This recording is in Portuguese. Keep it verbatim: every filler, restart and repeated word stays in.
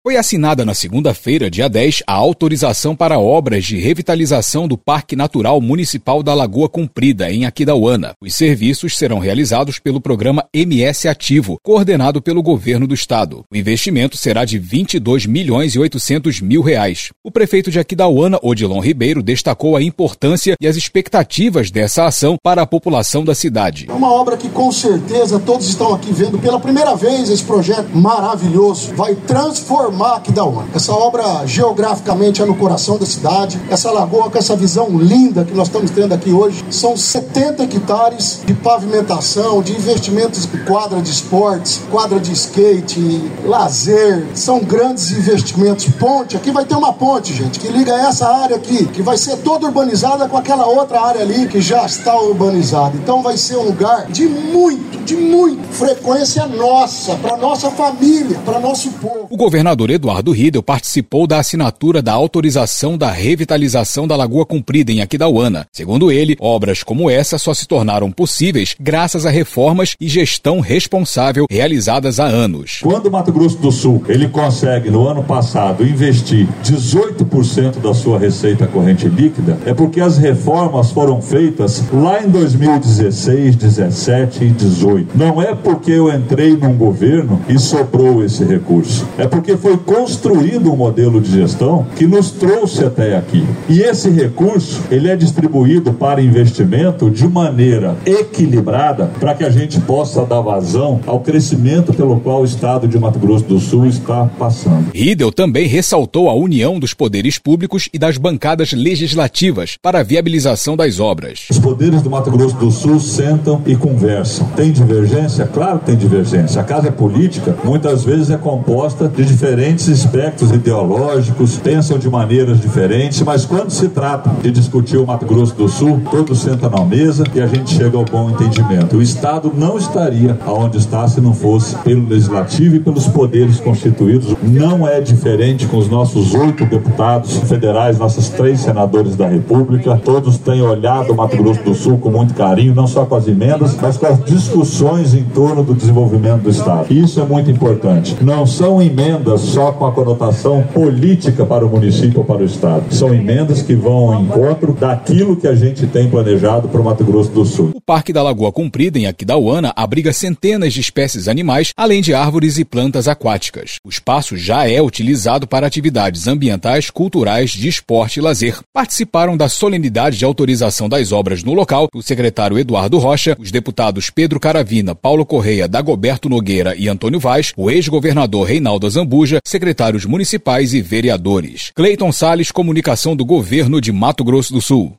Foi assinada na segunda-feira, dia dez, a autorização para obras de revitalização do Parque Natural Municipal da Lagoa Comprida, em Aquidauana. Os serviços serão realizados pelo programa M S Ativo, coordenado pelo governo do estado. O investimento será de vinte e dois milhões e oitocentos mil reais. O prefeito de Aquidauana, Odilon Ribeiro, destacou a importância e as expectativas dessa ação para a população da cidade. É uma obra que com certeza todos estão aqui vendo pela primeira vez esse projeto maravilhoso. Vai transformar Aquidauana. Essa obra geograficamente é no coração da cidade. Essa lagoa com essa visão linda que nós estamos tendo aqui hoje. São setenta hectares de pavimentação, de investimentos em quadra de esportes, quadra de skate, lazer. São grandes investimentos. Ponte, aqui vai ter uma ponte, gente, que liga essa área aqui, que vai ser toda urbanizada com aquela outra área ali que já está urbanizada. Então vai ser um lugar de muito, de muita frequência nossa, para nossa família, para nosso povo. O governador Eduardo Riedel participou da assinatura da autorização da revitalização da Lagoa Comprida em Aquidauana. Segundo ele, obras como essa só se tornaram possíveis graças a reformas e gestão responsável realizadas há anos. Quando o Mato Grosso do Sul ele consegue, no ano passado, investir dezoito por cento da sua receita corrente líquida, é porque as reformas foram feitas lá em dois mil e dezesseis, dezessete e dezoito. Não é porque eu entrei num governo e sobrou esse recurso. É porque foi construído um modelo de gestão que nos trouxe até aqui. E esse recurso, ele é distribuído para investimento de maneira equilibrada para que a gente possa dar vazão ao crescimento pelo qual o estado de Mato Grosso do Sul está passando. Riedel também ressaltou a união dos poderes públicos e das bancadas legislativas para a viabilização das obras. Os poderes do Mato Grosso do Sul sentam e conversam. Tem divergência? Claro que tem divergência. A casa política muitas vezes é composta de diferentes espectros ideológicos, pensam de maneiras diferentes, mas quando se trata de discutir o Mato Grosso do Sul, todos sentam na mesa e a gente chega ao bom entendimento. O Estado não estaria aonde está se não fosse pelo Legislativo e pelos poderes constituídos. Não é diferente com os nossos oito deputados federais, nossos três senadores da República. Todos têm olhado o Mato Grosso do Sul com muito carinho, não só com as emendas, mas com as discussões em torno do desenvolvimento do Estado. Isso é muito importante. Não são emendas só com a conotação política para o município ou para o estado. São emendas que vão ao encontro daquilo que a gente tem planejado para o Mato Grosso do Sul. O Parque da Lagoa Comprida, em Aquidauana, abriga centenas de espécies animais, além de árvores e plantas aquáticas. O espaço já é utilizado para atividades ambientais, culturais, de esporte e lazer. Participaram da solenidade de autorização das obras no local o secretário Eduardo Rocha, os deputados Pedro Caravina, Paulo Correia, Dagoberto Nogueira e Antônio Vaz, o ex-governador Reinaldo Azambuja, secretários municipais e vereadores. Cleiton Salles, Comunicação do Governo de Mato Grosso do Sul.